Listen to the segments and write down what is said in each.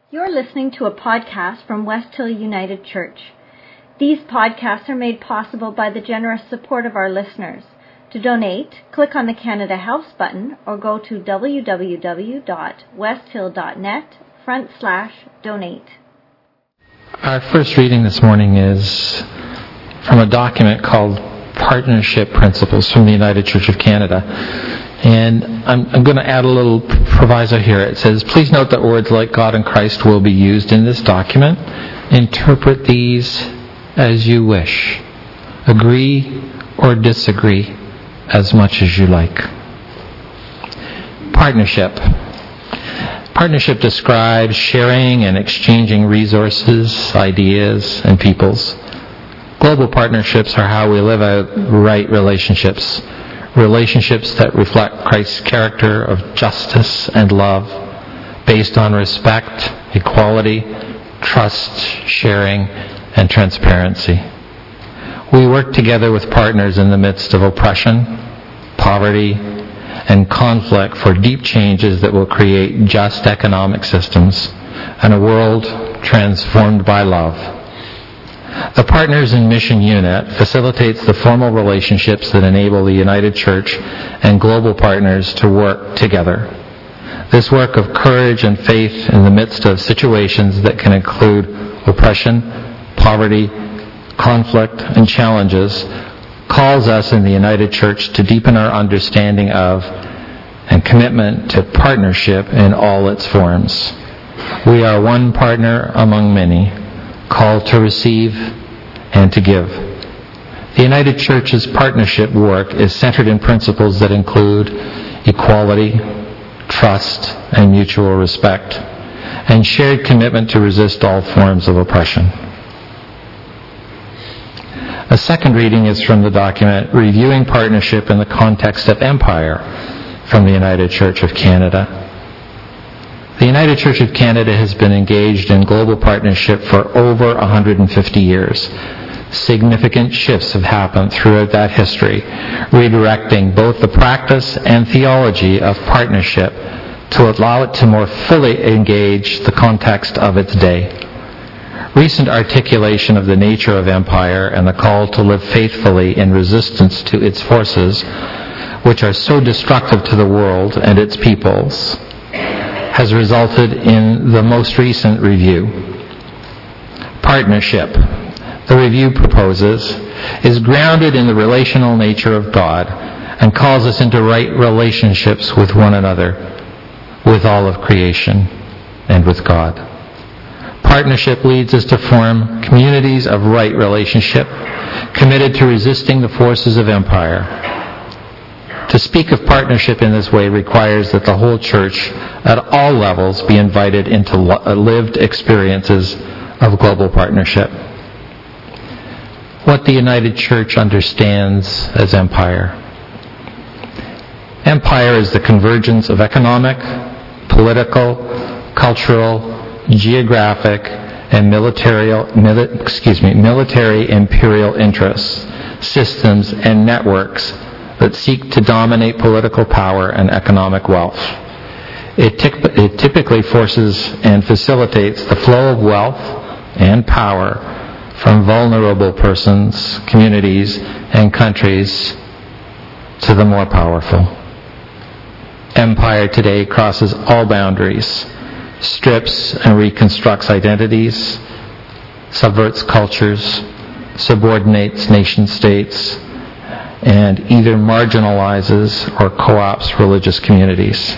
You're listening to a podcast from West Hill United Church. These podcasts are made possible by the generous support of our listeners. To donate, click on the Canada Helps button or go to www.westhill.net/donate. Our first reading this morning is from a document called Partnership Principles from the United Church of Canada. And I'm going to add a little proviso here. It says, please note that words like God and Christ will be used in this document. Interpret these as you wish. Agree or disagree as much as you like. Partnership. Partnership describes sharing and exchanging resources, ideas, and peoples. Global partnerships are how we live out right relationships. Relationships that reflect Christ's character of justice and love, based on respect, equality, trust, sharing, and transparency. We work together with partners in the midst of oppression, poverty, and conflict for deep changes that will create just economic systems and a world transformed by love. The Partners in Mission Unit facilitates the formal relationships that enable the United Church and global partners to work together. This work of courage and faith in the midst of situations that can include oppression, poverty, conflict, and challenges calls us in the United Church to deepen our understanding of and commitment to partnership in all its forms. We are one partner among many, called to receive and to give. The United Church's partnership work is centered in principles that include equality, trust, and mutual respect, and shared commitment to resist all forms of oppression. A second reading is from the document Reviewing Partnership in the Context of Empire from the United Church of Canada. The United Church of Canada has been engaged in global partnership for over 150 years. Significant shifts have happened throughout that history, redirecting both the practice and theology of partnership to allow it to more fully engage the context of its day. Recent articulation of the nature of empire and the call to live faithfully in resistance to its forces, which are so destructive to the world and its peoples, has resulted in the most recent review. Partnership, the review proposes, is grounded in the relational nature of God and calls us into right relationships with one another, with all of creation, and with God. Partnership leads us to form communities of right relationship, committed to resisting the forces of empire. To speak of partnership in this way requires that the whole church at all levels be invited into lived experiences of global partnership. What the United Church understands as empire. Empire is the convergence of economic, political, cultural, geographic, and military imperial interests, systems, and networks that seek to dominate political power and economic wealth. It typically forces and facilitates the flow of wealth and power from vulnerable persons, communities, and countries to the more powerful. Empire today crosses all boundaries, strips and reconstructs identities, subverts cultures, subordinates nation-states, and either marginalizes or co-opts religious communities.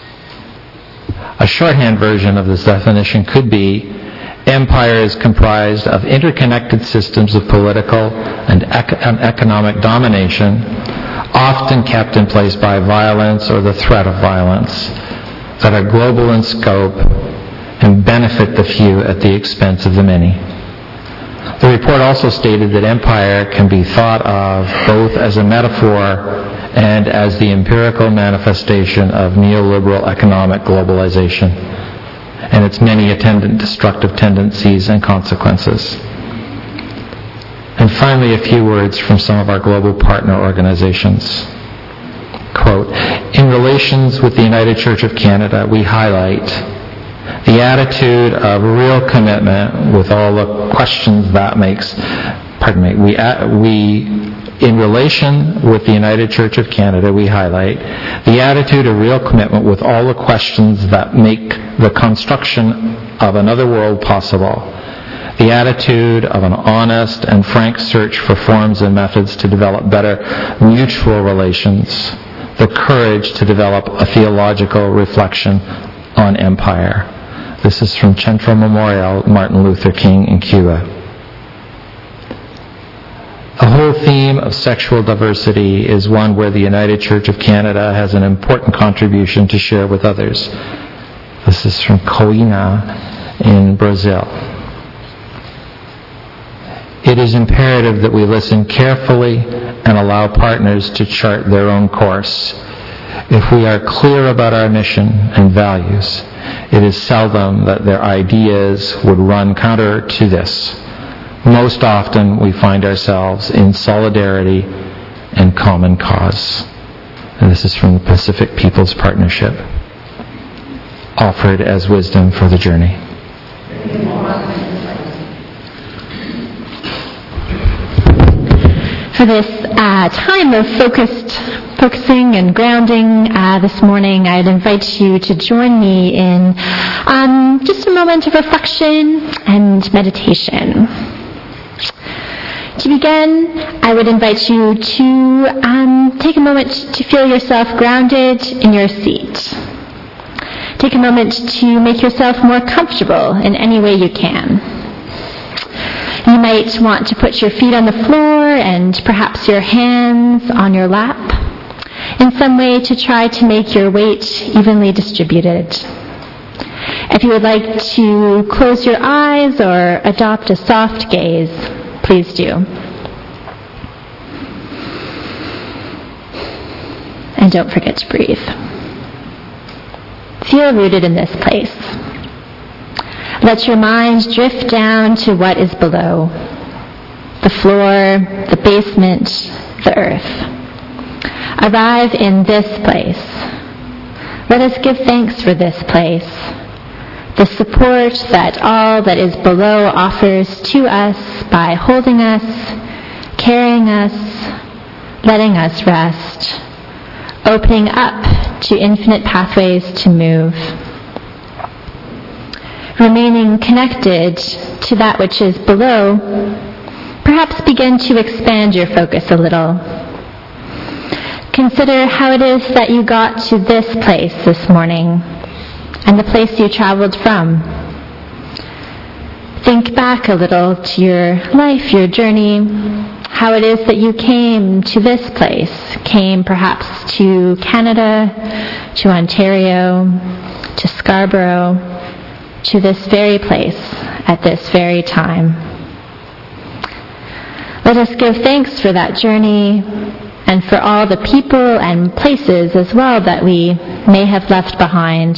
A shorthand version of this definition could be, empire is comprised of interconnected systems of political and economic domination, often kept in place by violence or the threat of violence, that are global in scope and benefit the few at the expense of the many. The report also stated that empire can be thought of both as a metaphor and as the empirical manifestation of neoliberal economic globalization and its many attendant destructive tendencies and consequences. And finally, a few words from some of our global partner organizations. Quote, in relations with the United Church of Canada, we highlight The attitude of real commitment with all the questions that makes, in relation with the United Church of Canada, we highlight the attitude of real commitment with all the questions that make the construction of another world possible. The attitude of an honest and frank search for forms and methods to develop better mutual relations. The courage to develop a theological reflection on empire. This is from Central Memorial, Martin Luther King in Cuba. The whole theme of sexual diversity is one where the United Church of Canada has an important contribution to share with others. This is from Coina in Brazil. It is imperative that we listen carefully and allow partners to chart their own course. If we are clear about our mission and values, it is seldom that their ideas would run counter to this. Most often we find ourselves in solidarity and common cause. And this is from the Pacific Peoples Partnership, offered as wisdom for the journey. For this time of focusing and grounding this morning, I'd invite you to join me in just a moment of reflection and meditation. To begin, I would invite you to take a moment to feel yourself grounded in your seat. Take a moment to make yourself more comfortable in any way you can. You might want to put your feet on the floor and perhaps your hands on your lap in some way to try to make your weight evenly distributed. If you would like to close your eyes or adopt a soft gaze, please do. And don't forget to breathe. Feel rooted in this place. Let your mind drift down to what is below. The floor, the basement, the earth. Arrive in this place. Let us give thanks for this place. The support that all that is below offers to us by holding us, carrying us, letting us rest, opening up to infinite pathways to move. Remaining connected to that which is below, perhaps begin to expand your focus a little. Consider how it is that you got to this place this morning and the place you traveled from. Think back a little to your life, your journey, how it is that you came to this place, came perhaps to Canada, to Ontario, to Scarborough, to this very place at this very time. Let us give thanks for that journey and for all the people and places as well that we may have left behind.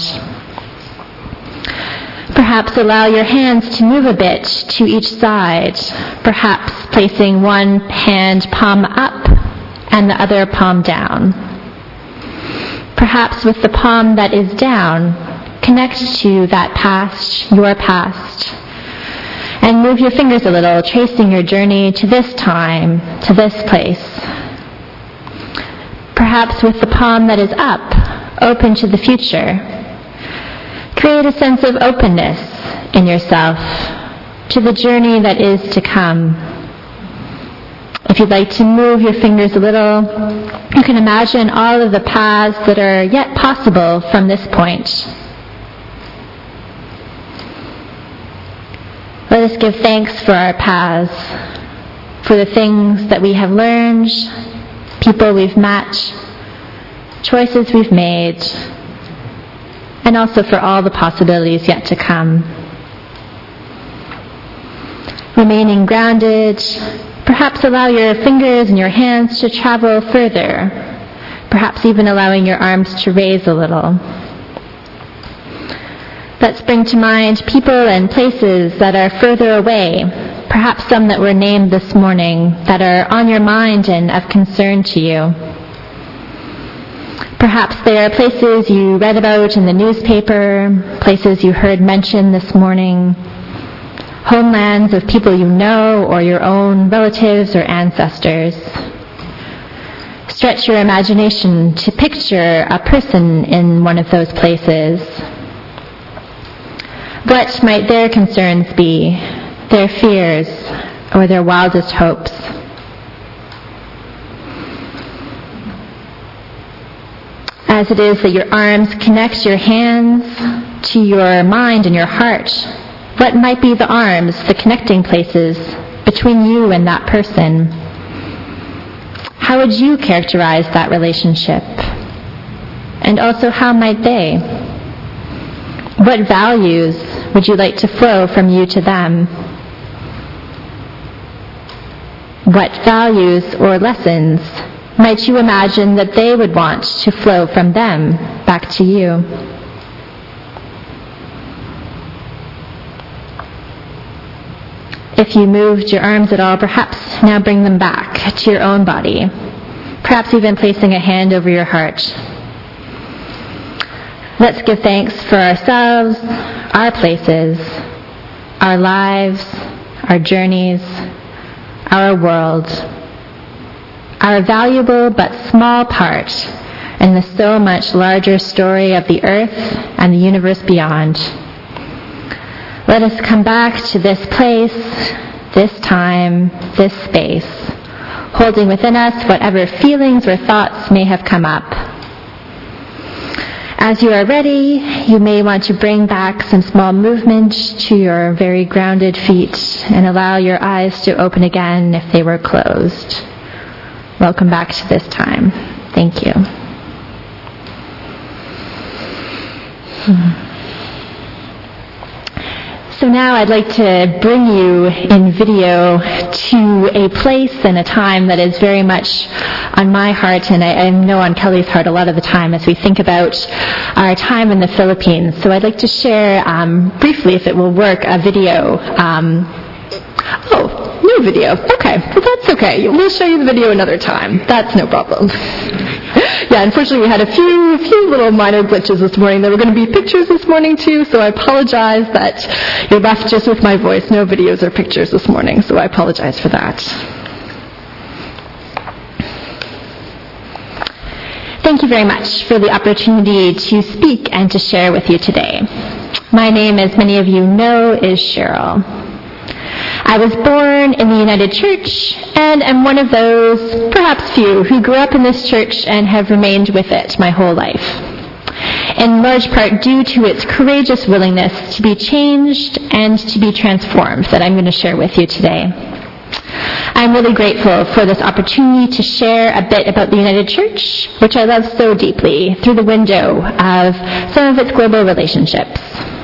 Perhaps allow your hands to move a bit to each side, perhaps placing one hand palm up and the other palm down. Perhaps with the palm that is down, connect to that past, your past, and move your fingers a little, tracing your journey to this time, to this place. Perhaps with the palm that is up, open to the future. Create a sense of openness in yourself to the journey that is to come. If you'd like to move your fingers a little, you can imagine all of the paths that are yet possible from this point. Let us give thanks for our paths, for the things that we have learned, people we've met, choices we've made, and also for all the possibilities yet to come. Remaining grounded, perhaps allow your fingers and your hands to travel further, perhaps even allowing your arms to raise a little. Let's bring to mind people and places that are further away, perhaps some that were named this morning that are on your mind and of concern to you. Perhaps there are places you read about in the newspaper, places you heard mentioned this morning, homelands of people you know or your own relatives or ancestors. Stretch your imagination to picture a person in one of those places. What might their concerns be, their fears, or their wildest hopes? As it is that your arms connect your hands to your mind and your heart, what might be the arms, the connecting places between you and that person? How would you characterize that relationship? And also, how might they? What values would you like to flow from you to them? What values or lessons might you imagine that they would want to flow from them back to you? If you moved your arms at all, perhaps now bring them back to your own body, perhaps even placing a hand over your heart. Let's give thanks for ourselves, our places, our lives, our journeys, our world, our valuable but small part in the so much larger story of the earth and the universe beyond. Let us come back to this place, this time, this space, holding within us whatever feelings or thoughts may have come up. As you are ready, you may want to bring back some small movement to your very grounded feet and allow your eyes to open again if they were closed. Welcome back to this time. Thank you. So now I'd like to bring you in video to a place and a time that is very much on my heart, and I know on Kelly's heart a lot of the time as we think about our time in the Philippines. So I'd like to share briefly, if it will work, a video. No video. Okay, well that's okay. We'll show you the video another time. That's no problem. Yeah, unfortunately we had a few little minor glitches this morning. There were going to be pictures this morning too, so I apologize that you're left just with my voice. No videos or pictures this morning, so I apologize for that. Thank you very much for the opportunity to speak and to share with you today. My name, as many of you know, is Cheryl. I was born in the United Church and am one of those, perhaps few, who grew up in this church and have remained with it my whole life, in large part due to its courageous willingness to be changed and to be transformed that I'm going to share with you today. I'm really grateful for this opportunity to share a bit about the United Church, which I love so deeply, through the window of some of its global relationships.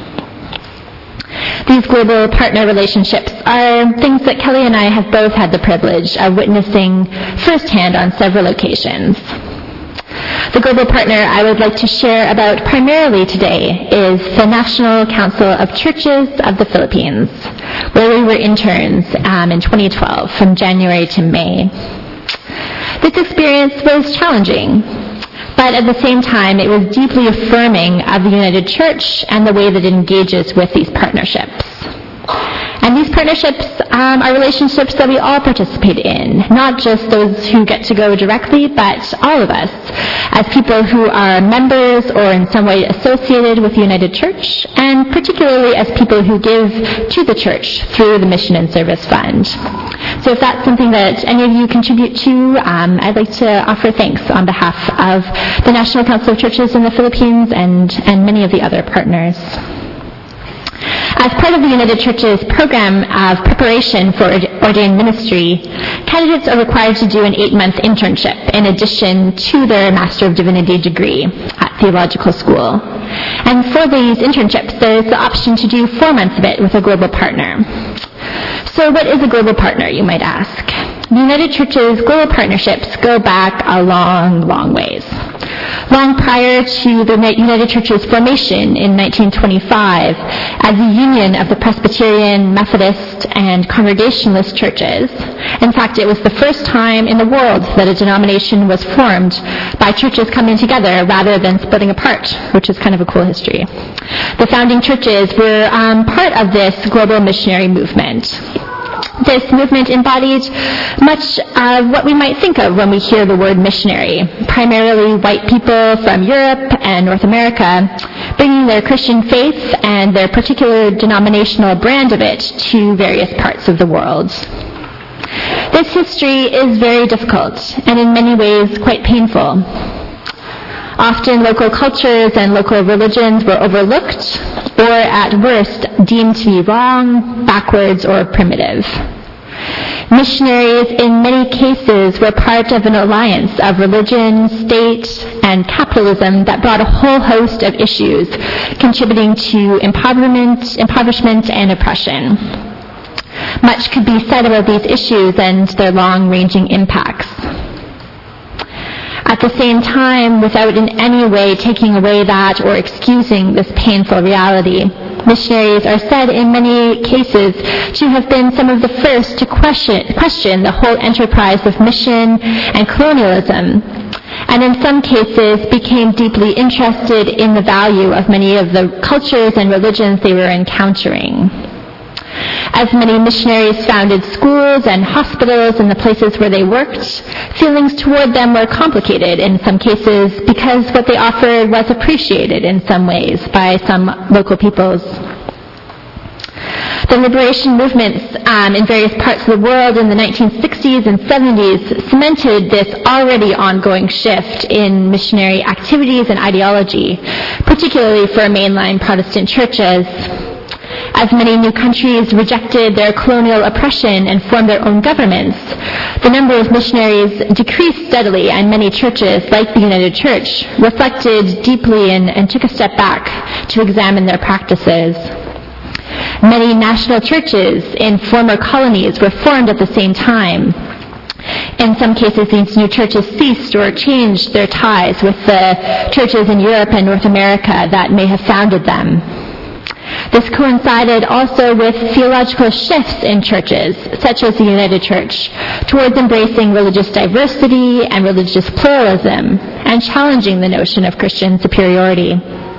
These global partner relationships are things that Kelly and I have both had the privilege of witnessing firsthand on several occasions. The global partner I would like to share about primarily today is the National Council of Churches of the Philippines, where we were interns in 2012 from January to May. This experience was challenging, but at the same time, it was deeply affirming of the United Church and the way that it engages with these partnerships. And these partnerships are relationships that we all participate in, not just those who get to go directly, but all of us, as people who are members or in some way associated with the United Church, and particularly as people who give to the church through the Mission and Service Fund. So if that's something that any of you contribute to, I'd like to offer thanks on behalf of the National Council of Churches in the Philippines and many of the other partners. As part of the United Church's program of preparation for ordained ministry, candidates are required to do an 8-month internship in addition to their Master of Divinity degree at theological school. And for these internships, there is the option to do 4 months of it with a global partner. So what is a global partner, you might ask? The United Church's global partnerships go back a long, long ways. long prior to the United Church's formation in 1925 as a union of the Presbyterian, Methodist, and Congregationalist churches. In fact, it was the first time in the world that a denomination was formed by churches coming together rather than splitting apart, which is kind of a cool history. The founding churches were part of this global missionary movement. This movement embodied much of what we might think of when we hear the word missionary, primarily white people from Europe and North America, bringing their Christian faith and their particular denominational brand of it to various parts of the world. This history is very difficult and in many ways quite painful. Often local cultures and local religions were overlooked or at worst deemed to be wrong, backwards, or primitive. Missionaries in many cases were part of an alliance of religion, state, and capitalism that brought a whole host of issues contributing to impoverishment and oppression. Much could be said about these issues and their long-ranging impacts. At the same time, without in any way taking away that or excusing this painful reality, missionaries are said in many cases to have been some of the first to question the whole enterprise of mission and colonialism, and in some cases became deeply interested in the value of many of the cultures and religions they were encountering. As many missionaries founded schools and hospitals in the places where they worked, feelings toward them were complicated in some cases because what they offered was appreciated in some ways by some local peoples. The liberation movements in various parts of the world in the 1960s and 70s cemented this already ongoing shift in missionary activities and ideology, particularly for mainline Protestant churches. As many new countries rejected their colonial oppression and formed their own governments, the number of missionaries decreased steadily, and many churches, like the United Church, reflected deeply and took a step back to examine their practices. Many national churches in former colonies were formed at the same time. In some cases, these new churches ceased or changed their ties with the churches in Europe and North America that may have founded them. This coincided also with theological shifts in churches, such as the United Church, towards embracing religious diversity and religious pluralism, and challenging the notion of Christian superiority.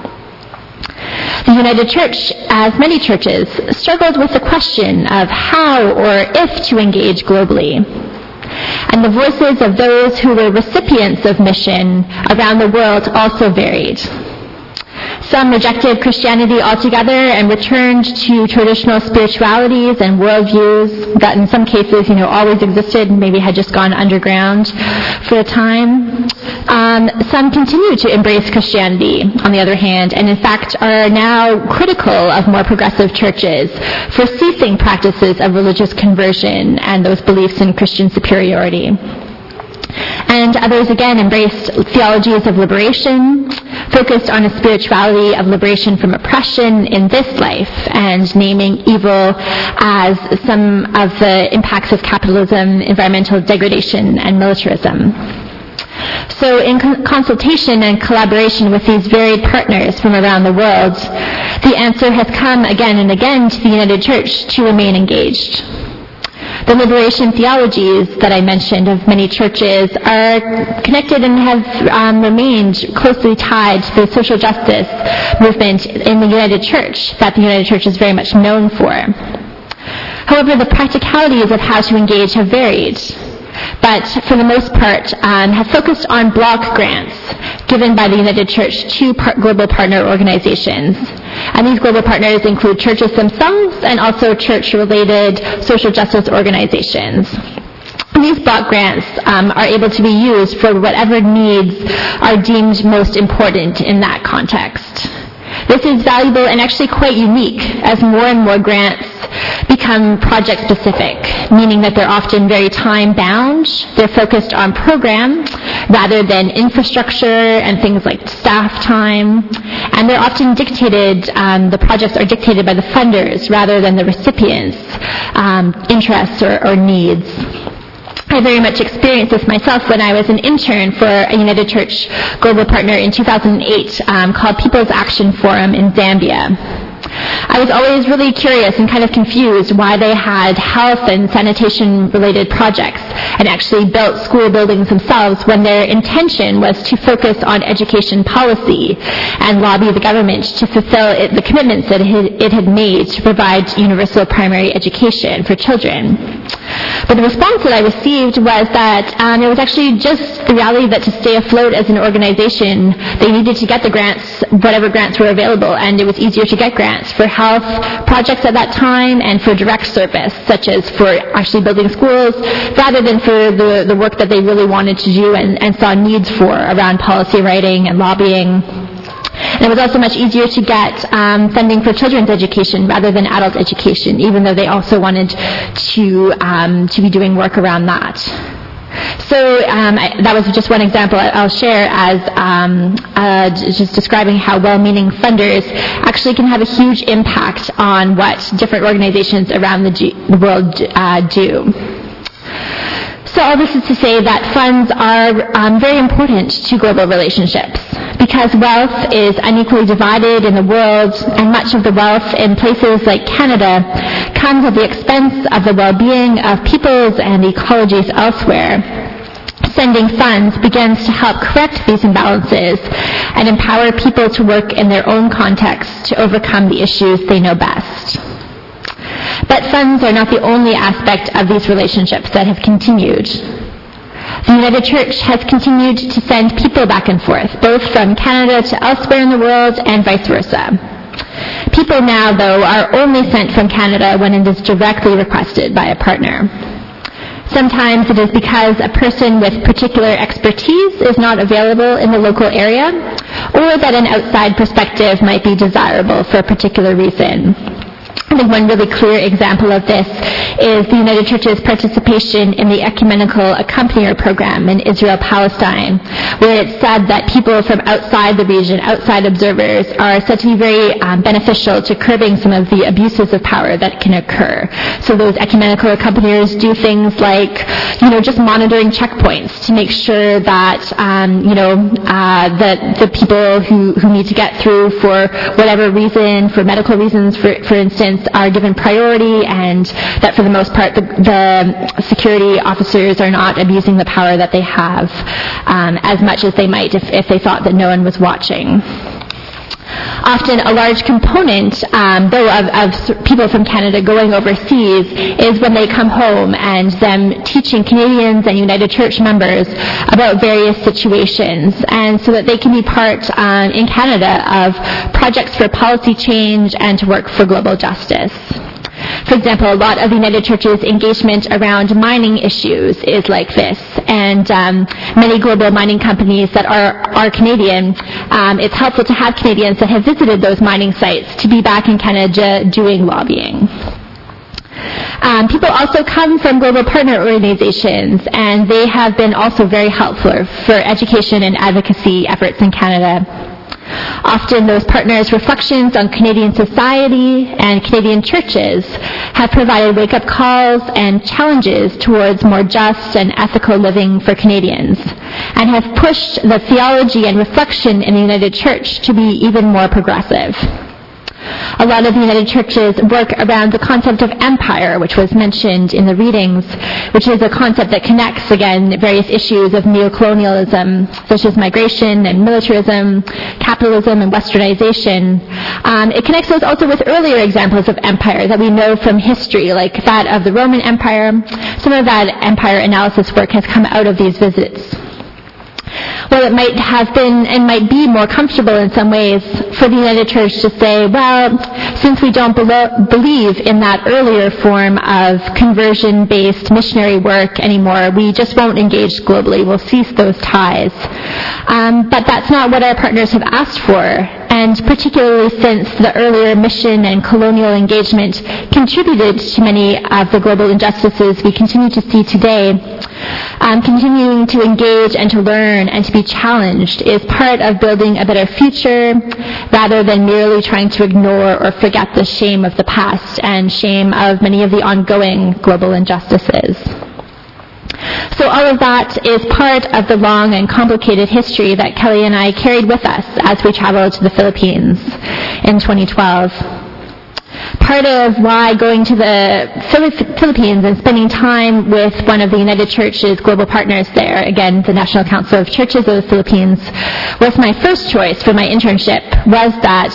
The United Church, as many churches, struggled with the question of how or if to engage globally. And the voices of those who were recipients of mission around the world also varied. Some rejected Christianity altogether and returned to traditional spiritualities and worldviews that in some cases, always existed and maybe had just gone underground for a time. Some continue to embrace Christianity, on the other hand, and in fact are now critical of more progressive churches for ceasing practices of religious conversion and those beliefs in Christian superiority. And others again embraced theologies of liberation, focused on a spirituality of liberation from oppression in this life, and naming evil as some of the impacts of capitalism, environmental degradation, and militarism. So in consultation and collaboration with these varied partners from around the world, the answer has come again and again to the United Church to remain engaged. The liberation theologies that I mentioned of many churches are connected and have remained closely tied to the social justice movement in the United Church that the United Church is very much known for. However, the practicalities of how to engage have varied, but for the most part have focused on block grants given by the United Church to global partner organizations. And these global partners include churches themselves and also church-related social justice organizations. These block grants are able to be used for whatever needs are deemed most important in that context. This is valuable and actually quite unique as more and more grants become project-specific, meaning that they're often very time-bound. They're focused on program rather than infrastructure and things like staff time. And they're often dictated, the projects are dictated by the funders rather than the recipients' interests or needs. I very much experienced this myself when I was an intern for a United Church global partner in 2008 called People's Action Forum in Zambia. I was always really curious and kind of confused why they had health and sanitation related projects and actually built school buildings themselves when their intention was to focus on education policy and lobby the government to fulfill the commitments that it had made to provide universal primary education for children. But the response that I received was that it was actually just the reality that to stay afloat as an organization, they needed to get the grants, whatever grants were available, and it was easier to get grants for health projects at that time and for direct service, such as for actually building schools, rather than for the work that they really wanted to do and saw needs for around policy writing and lobbying. And it was also much easier to get funding for children's education rather than adult education, even though they also wanted to be doing work around that. So that was just one example I'll share as just describing how well-meaning funders actually can have a huge impact on what different organizations around the world do. So all this is to say that funds are very important to global relationships because wealth is unequally divided in the world, and much of the wealth in places like Canada comes at the expense of the well-being of peoples and ecologies elsewhere. Sending funds begins to help correct these imbalances and empower people to work in their own context to overcome the issues they know best. But funds are not the only aspect of these relationships that have continued. The United Church has continued to send people back and forth, both from Canada to elsewhere in the world and vice versa. People now, though, are only sent from Canada when it is directly requested by a partner. Sometimes it is because a person with particular expertise is not available in the local area, or that an outside perspective might be desirable for a particular reason. I think one really clear example of this is the United Church's participation in the Ecumenical Accompanier Program in Israel-Palestine, where it's said that people from outside the region, outside observers, are said to be very beneficial to curbing some of the abuses of power that can occur. So those ecumenical accompaniers do things like, just monitoring checkpoints to make sure that, that the people who need to get through for whatever reason, for medical reasons, for instance, are given priority, and that for the most part the security officers are not abusing the power that they have as much as they might if they thought that no one was watching. Often a large component, though, of people from Canada going overseas is when they come home and them teaching Canadians and United Church members about various situations, and so that they can be part in Canada of projects for policy change and to work for global justice. For example, a lot of United Church's engagement around mining issues is like this, and many global mining companies that are Canadian, it's helpful to have Canadians that have visited those mining sites to be back in Canada doing lobbying. People also come from global partner organizations, and they have been also very helpful for education and advocacy efforts in Canada. Often those partners' reflections on Canadian society and Canadian churches have provided wake-up calls and challenges towards more just and ethical living for Canadians, and have pushed the theology and reflection in the United Church to be even more progressive. A lot of the United Church's work around the concept of empire, which was mentioned in the readings, which is a concept that connects, again, various issues of neocolonialism, such as migration and militarism, capitalism and westernization. It connects those also with earlier examples of empire that we know from history, like that of the Roman Empire. Some of that empire analysis work has come out of these visits. Well, it might have been and might be more comfortable in some ways for the United Church to say, well, since we don't believe in that earlier form of conversion-based missionary work anymore, we just won't engage globally. We'll cease those ties. But that's not what our partners have asked for. And particularly since the earlier mission and colonial engagement contributed to many of the global injustices we continue to see today, continuing to engage and to learn and to be challenged is part of building a better future rather than merely trying to ignore or forget the shame of the past and shame of many of the ongoing global injustices. So all of that is part of the long and complicated history that Kelly and I carried with us as we traveled to the Philippines in 2012. Part of why going to the Philippines and spending time with one of the United Church's global partners there, again, the National Council of Churches of the Philippines, was my first choice for my internship, was that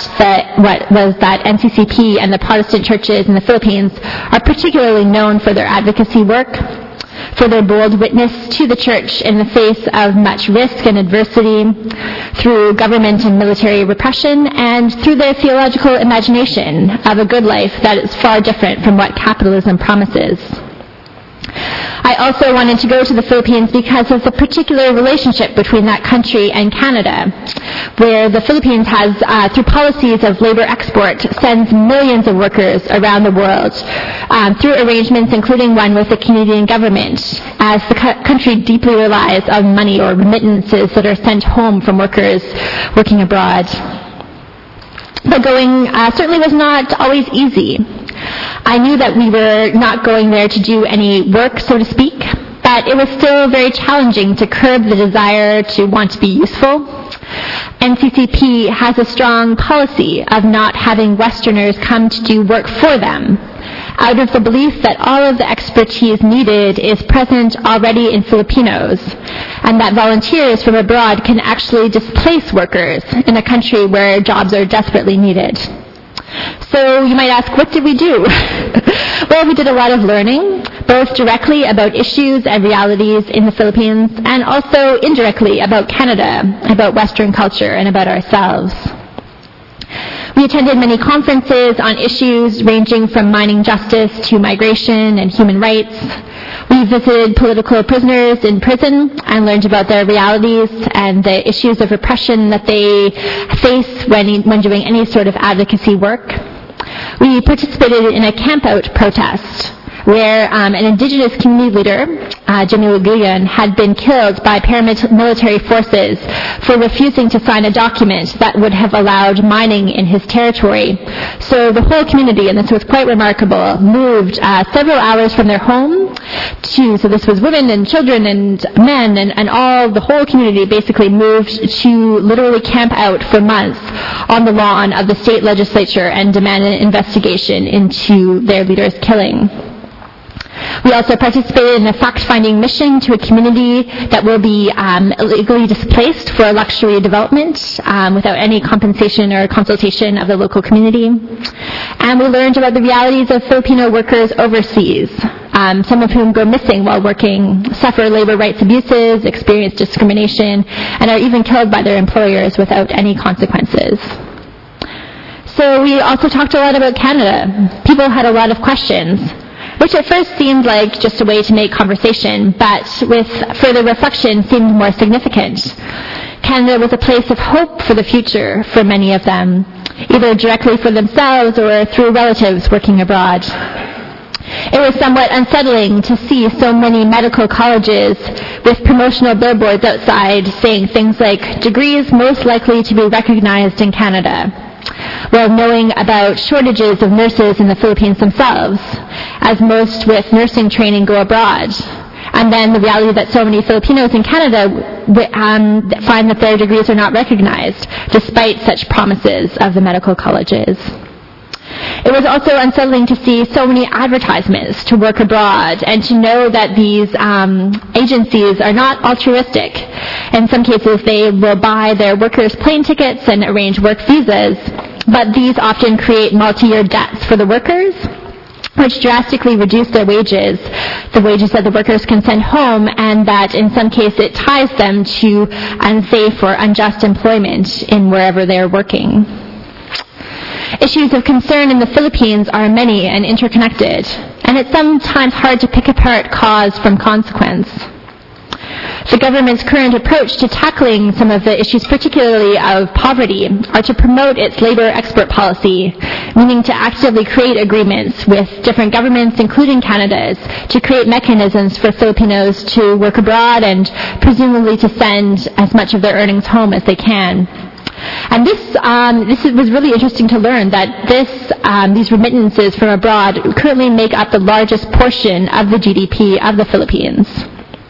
NCCP and the Protestant churches in the Philippines are particularly known for their advocacy work, for their bold witness to the church in the face of much risk and adversity, through government and military repression, and through their theological imagination of a good life that is far different from what capitalism promises. I also wanted to go to the Philippines because of the particular relationship between that country and Canada, where the Philippines has, through policies of labor export, sends millions of workers around the world through arrangements including one with the Canadian government, as the country deeply relies on money or remittances that are sent home from workers working abroad. But going certainly was not always easy. I knew that we were not going there to do any work, so to speak, but it was still very challenging to curb the desire to want to be useful. NCCP has a strong policy of not having Westerners come to do work for them, out of the belief that all of the expertise needed is present already in Filipinos, and that volunteers from abroad can actually displace workers in a country where jobs are desperately needed. So you might ask, what did we do? Well, we did a lot of learning, both directly about issues and realities in the Philippines, and also indirectly about Canada, about Western culture, and about ourselves. We attended many conferences on issues ranging from mining justice to migration and human rights. We visited political prisoners in prison and learned about their realities and the issues of repression that they face when doing any sort of advocacy work. We participated in a camp-out protest where an indigenous community leader, Jamil Guyan, had been killed by paramilitary forces for refusing to sign a document that would have allowed mining in his territory. So the whole community, and this was quite remarkable, moved several hours from their home so this was women and children and men and the whole community basically moved to literally camp out for months on the lawn of the state legislature and demand an investigation into their leader's killing. We also participated in a fact-finding mission to a community that will be illegally displaced for luxury development without any compensation or consultation of the local community. And we learned about the realities of Filipino workers overseas, some of whom go missing while working, suffer labor rights abuses, experience discrimination, and are even killed by their employers without any consequences. So we also talked a lot about Canada. People had a lot of questions, which at first seemed like just a way to make conversation, but with further reflection seemed more significant. Canada was a place of hope for the future for many of them, either directly for themselves or through relatives working abroad. It was somewhat unsettling to see so many medical colleges with promotional billboards outside saying things like, "Degrees most likely to be recognized in Canada," while knowing about shortages of nurses in the Philippines themselves, as most with nursing training go abroad. And then the reality that so many Filipinos in Canada find that their degrees are not recognized, despite such promises of the medical colleges. It was also unsettling to see so many advertisements to work abroad and to know that these agencies are not altruistic. In some cases, they will buy their workers' plane tickets and arrange work visas, but these often create multi-year debts for the workers, which drastically reduce their wages, the wages that the workers can send home, and that in some cases it ties them to unsafe or unjust employment in wherever they are working. Issues of concern in the Philippines are many and interconnected, and it's sometimes hard to pick apart cause from consequence. The government's current approach to tackling some of the issues, particularly of poverty, are to promote its labor export policy, meaning to actively create agreements with different governments, including Canada's, to create mechanisms for Filipinos to work abroad and presumably to send as much of their earnings home as they can. And this was really interesting to learn that these remittances from abroad currently make up the largest portion of the GDP of the Philippines.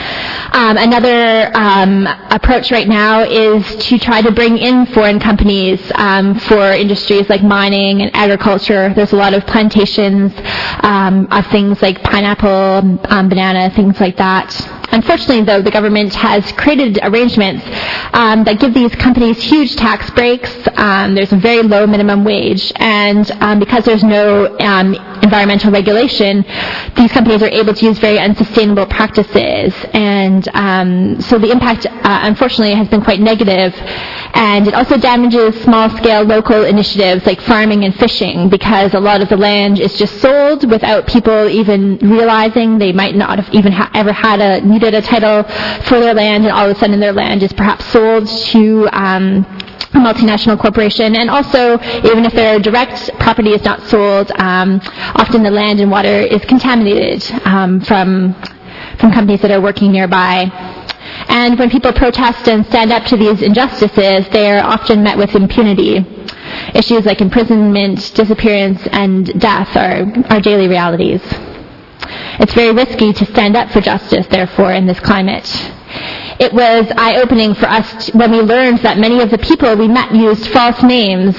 Another approach right now is to try to bring in foreign companies for industries like mining and agriculture. There's a lot of plantations of things like pineapple, banana, things like that. Unfortunately, though, the government has created arrangements that give these companies huge tax breaks. There's a very low minimum wage, and because there's no environmental regulation, these companies are able to use very unsustainable practices. And so the impact, unfortunately, has been quite negative. And it also damages small-scale local initiatives like farming and fishing, because a lot of the land is just sold without people even realizing. They might not have even ever needed a title for their land, and all of a sudden their land is perhaps sold to a multinational corporation. And also, even if their direct property is not sold, often the land and water is contaminated from companies that are working nearby. And when people protest and stand up to these injustices, they are often met with impunity. Issues like imprisonment, disappearance, and death are daily realities. It's very risky to stand up for justice, therefore, in this climate. It was eye-opening for us when we learned that many of the people we met used false names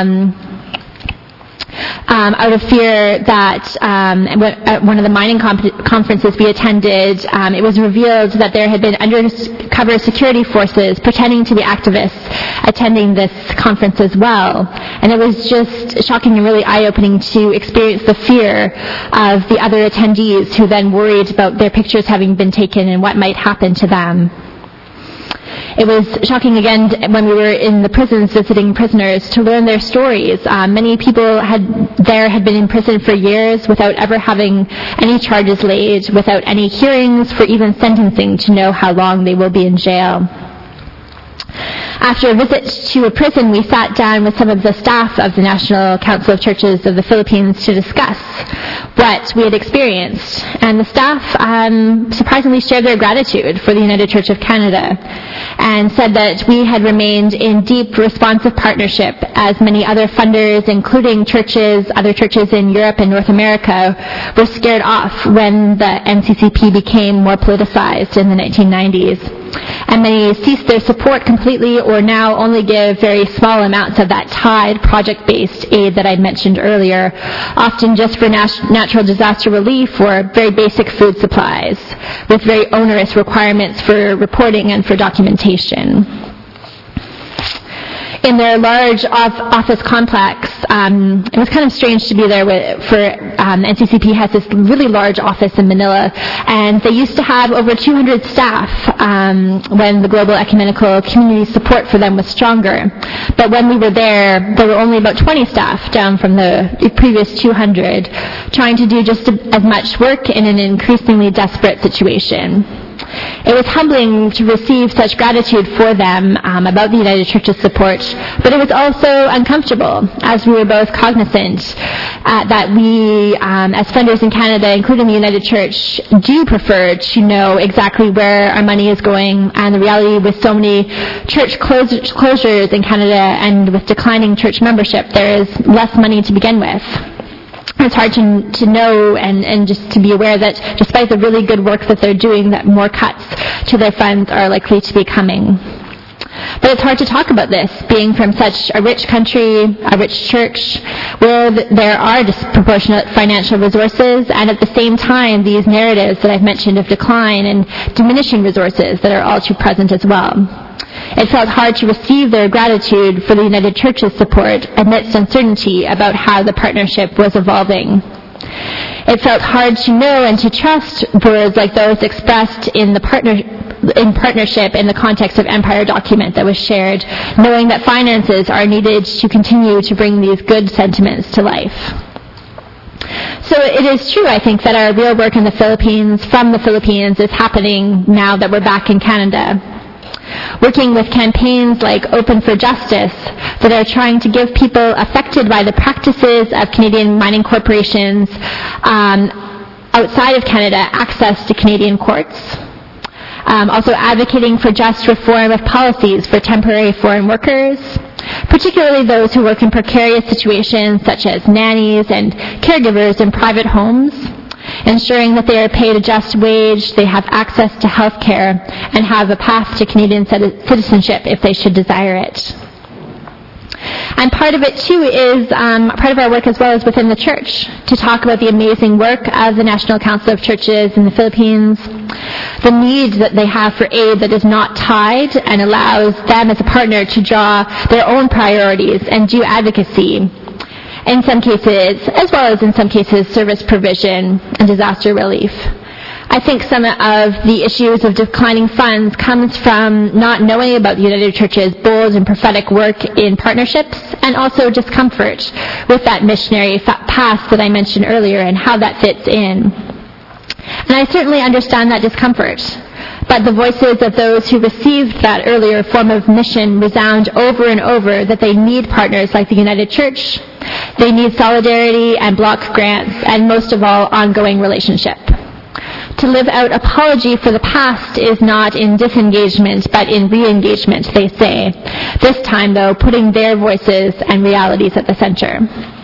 out of fear that at one of the mining conferences we attended, it was revealed that there had been undercover security forces pretending to be activists attending this conference as well. And it was just shocking and really eye-opening to experience the fear of the other attendees who then worried about their pictures having been taken and what might happen to them. It was shocking again when we were in the prisons visiting prisoners to learn their stories. Many people had been in prison for years without ever having any charges laid, without any hearings for even sentencing to know how long they will be in jail. After a visit to a prison, we sat down with some of the staff of the National Council of Churches of the Philippines to discuss what we had experienced. And the staff surprisingly shared their gratitude for the United Church of Canada and said that we had remained in deep responsive partnership as many other funders, including other churches in Europe and North America, were scared off when the NCCP became more politicized in the 1990s. And many ceased their support completely or now only give very small amounts of that TIDE project-based aid that I mentioned earlier, often just for natural disaster relief or very basic food supplies, with very onerous requirements for reporting and for documentation. In their large office complex, it was kind of strange to be there NCCP has this really large office in Manila, and they used to have over 200 staff when the global ecumenical community support for them was stronger. But when we were there were only about 20 staff, down from the previous 200, trying to do just as much work in an increasingly desperate situation. It was humbling to receive such gratitude for them about the United Church's support, but it was also uncomfortable, as we were both cognizant that we, as funders in Canada, including the United Church, do prefer to know exactly where our money is going. And the reality with so many church closures in Canada and with declining church membership, there is less money to begin with. It's hard to know and just to be aware that despite the really good work that they're doing, that more cuts to their funds are likely to be coming. But it's hard to talk about this, being from such a rich country, a rich church, where there are disproportionate financial resources, and at the same time, these narratives that I've mentioned of decline and diminishing resources that are all too present as well. It felt hard to receive their gratitude for the United Church's support amidst uncertainty about how the partnership was evolving. It felt hard to know and to trust words like those expressed in partnership in the context of Empire document that was shared, knowing that finances are needed to continue to bring these good sentiments to life. So it is true, I think, that our real work in the Philippines, from the Philippines, is happening now that we're back in Canada. Working with campaigns like Open for Justice that are trying to give people affected by the practices of Canadian mining corporations outside of Canada access to Canadian courts. Also advocating for just reform of policies for temporary foreign workers, particularly those who work in precarious situations such as nannies and caregivers in private homes. ensuring that they are paid a just wage, they have access to health care, and have a path to Canadian citizenship if they should desire it. And part of it, too, is part of our work as well as within the church, to talk about the amazing work of the National Council of Churches in the Philippines, the need that they have for aid that is not tied and allows them as a partner to draw their own priorities and do advocacy, in some cases, as well as in some cases, service provision and disaster relief. I think some of the issues of declining funds comes from not knowing about the United Church's bold and prophetic work in partnerships, and also discomfort with that missionary path that I mentioned earlier and how that fits in. And I certainly understand that discomfort, but the voices of those who received that earlier form of mission resound over and over that they need partners like the United Church, they need solidarity and block grants, and most of all, ongoing relationship. To live out apology for the past is not in disengagement, but in re-engagement, they say. This time, though, putting their voices and realities at the center.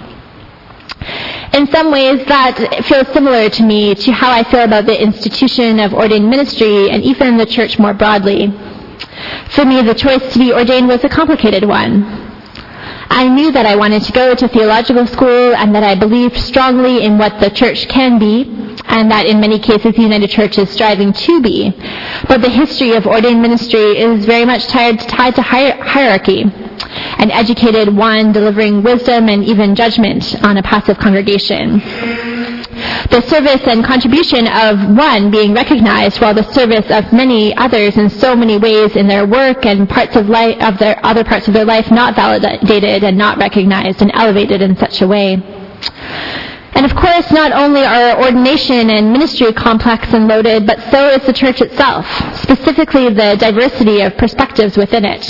In some ways, that feels similar to me to how I feel about the institution of ordained ministry and even the church more broadly. For me, the choice to be ordained was a complicated one. I knew that I wanted to go to theological school and that I believed strongly in what the church can be, and that in many cases the United Church is striving to be. But the history of ordained ministry is very much tied to hierarchy, an educated one delivering wisdom and even judgment on a passive congregation. The service and contribution of one being recognized, while the service of many others in so many ways in their work and their other parts of their life not validated and not recognized and elevated in such a way. And of course, not only are ordination and ministry complex and loaded, but so is the church itself, specifically the diversity of perspectives within it.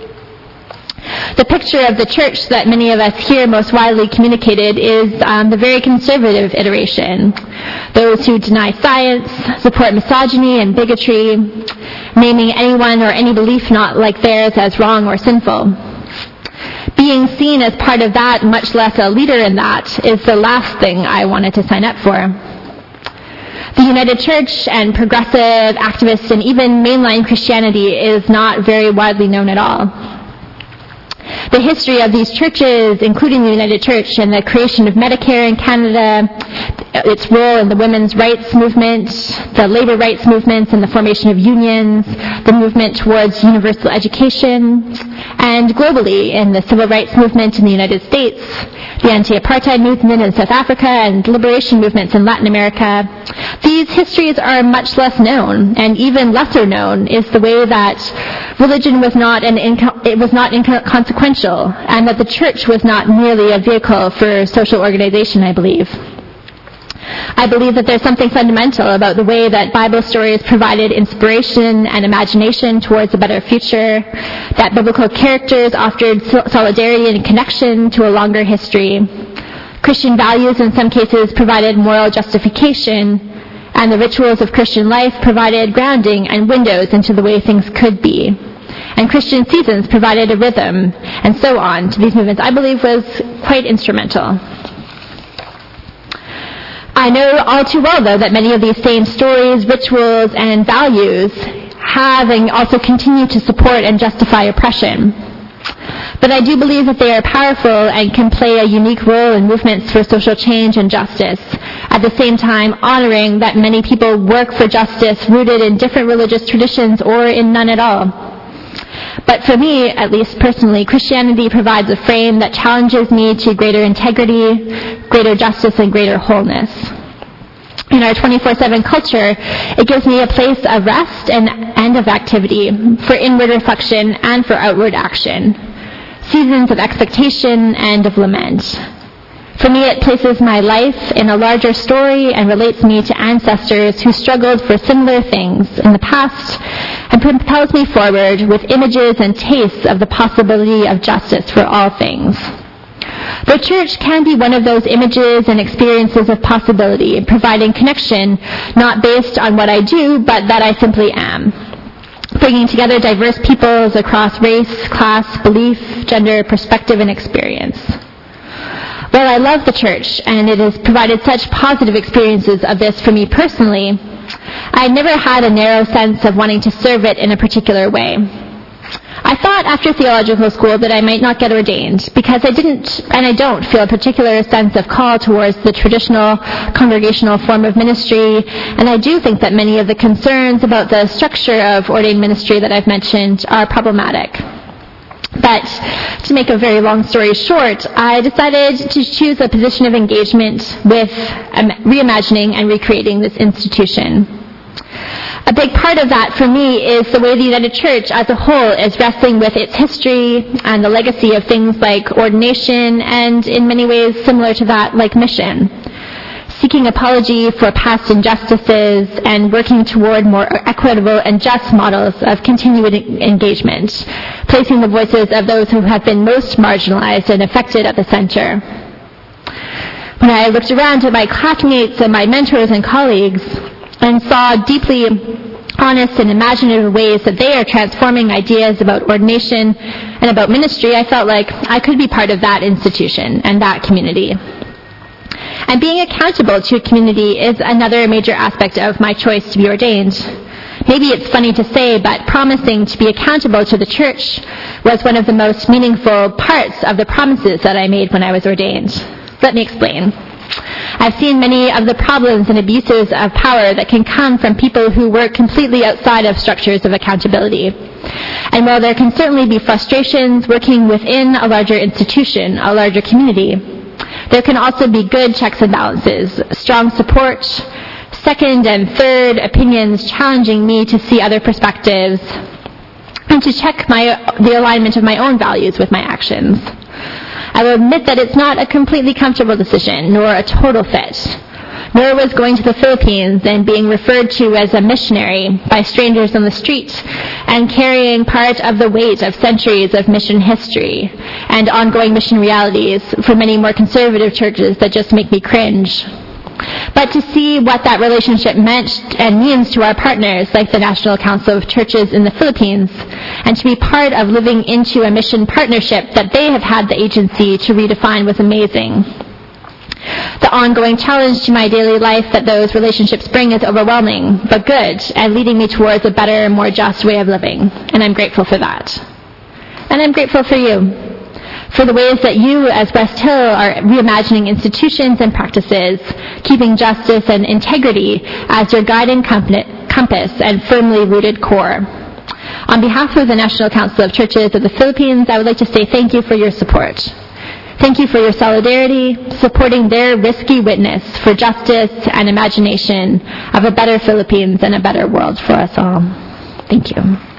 The picture of the church that many of us hear most widely communicated is the very conservative iteration. Those who deny science, support misogyny and bigotry, naming anyone or any belief not like theirs as wrong or sinful. Being seen as part of that, much less a leader in that, is the last thing I wanted to sign up for. The United Church and progressive activists and even mainline Christianity is not very widely known at all. The history of these churches, including the United Church and the creation of Medicare in Canada, its role in the women's rights movement, the labor rights movements and the formation of unions, the movement towards universal education, and globally in the civil rights movement in the United States, the anti-apartheid movement in South Africa, and liberation movements in Latin America. These histories are much less known, and even lesser known is the way that religion was not inconsequential, and that the church was not merely a vehicle for social organization, I believe. I believe that there's something fundamental about the way that Bible stories provided inspiration and imagination towards a better future, that biblical characters offered solidarity and connection to a longer history. Christian values in some cases provided moral justification, and the rituals of Christian life provided grounding and windows into the way things could be. And Christian seasons provided a rhythm, and so on, to these movements, I believe was quite instrumental. I know all too well, though, that many of these same stories, rituals, and values have and also continue to support and justify oppression. But I do believe that they are powerful and can play a unique role in movements for social change and justice, at the same time honoring that many people work for justice rooted in different religious traditions or in none at all. But for me, at least personally, Christianity provides a frame that challenges me to greater integrity, greater justice, and greater wholeness. In our 24/7 culture, it gives me a place of rest and of activity, for inward reflection and for outward action, seasons of expectation and of lament. For me, it places my life in a larger story and relates me to ancestors who struggled for similar things in the past, and propels me forward with images and tastes of the possibility of justice for all things. The church can be one of those images and experiences of possibility, providing connection not based on what I do, but that I simply am, bringing together diverse peoples across race, class, belief, gender, perspective, and experience. While I love the church, and it has provided such positive experiences of this for me personally, I never had a narrow sense of wanting to serve it in a particular way. I thought after theological school that I might not get ordained because I didn't, and I don't, feel a particular sense of call towards the traditional congregational form of ministry, and I do think that many of the concerns about the structure of ordained ministry that I've mentioned are problematic. But to make a very long story short, I decided to choose a position of engagement with reimagining and recreating this institution. A big part of that for me is the way the United Church as a whole is wrestling with its history and the legacy of things like ordination and in many ways similar to that, like mission. Seeking apology for past injustices and working toward more equitable and just models of continued engagement, placing the voices of those who have been most marginalized and affected at the center. When I looked around at my classmates and my mentors and colleagues, and saw deeply honest and imaginative ways that they are transforming ideas about ordination and about ministry, I felt like I could be part of that institution and that community. And being accountable to a community is another major aspect of my choice to be ordained. Maybe it's funny to say, but promising to be accountable to the church was one of the most meaningful parts of the promises that I made when I was ordained. Let me explain. I've seen many of the problems and abuses of power that can come from people who work completely outside of structures of accountability. And while there can certainly be frustrations working within a larger institution, a larger community, there can also be good checks and balances, strong support, second and third opinions challenging me to see other perspectives, and to check the alignment of my own values with my actions. I will admit that it's not a completely comfortable decision, nor a total fit. Nor was going to the Philippines and being referred to as a missionary by strangers on the street and carrying part of the weight of centuries of mission history and ongoing mission realities for many more conservative churches that just make me cringe. But to see what that relationship meant and means to our partners, like the National Council of Churches in the Philippines, and to be part of living into a mission partnership that they have had the agency to redefine was amazing. The ongoing challenge to my daily life that those relationships bring is overwhelming, but good, and leading me towards a better, more just way of living. And I'm grateful for that. And I'm grateful for you, for the ways that you, as West Hill, are reimagining institutions and practices, keeping justice and integrity as your guiding compass and firmly rooted core. On behalf of the National Council of Churches of the Philippines, I would like to say thank you for your support. Thank you for your solidarity, supporting their risky witness for justice and imagination of a better Philippines and a better world for us all. Thank you.